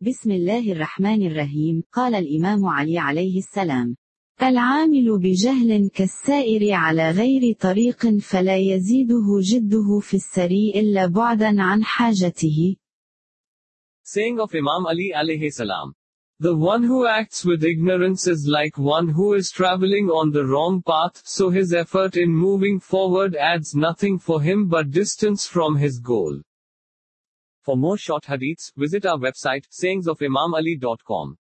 بسم الله الرحمن الرحيم. قال الإمام علي عليه السلام: العامل بجهل كالسائر على غير طريق فلا يزيده جده في السري إلا بعدا عن حاجته. Saying of Imam Ali alayhi salam. The one who acts with ignorance is like one who is traveling on the wrong path, so his effort in moving forward adds nothing for him but distance from his goal. For more short hadiths, visit our website, sayingsofimamali.com.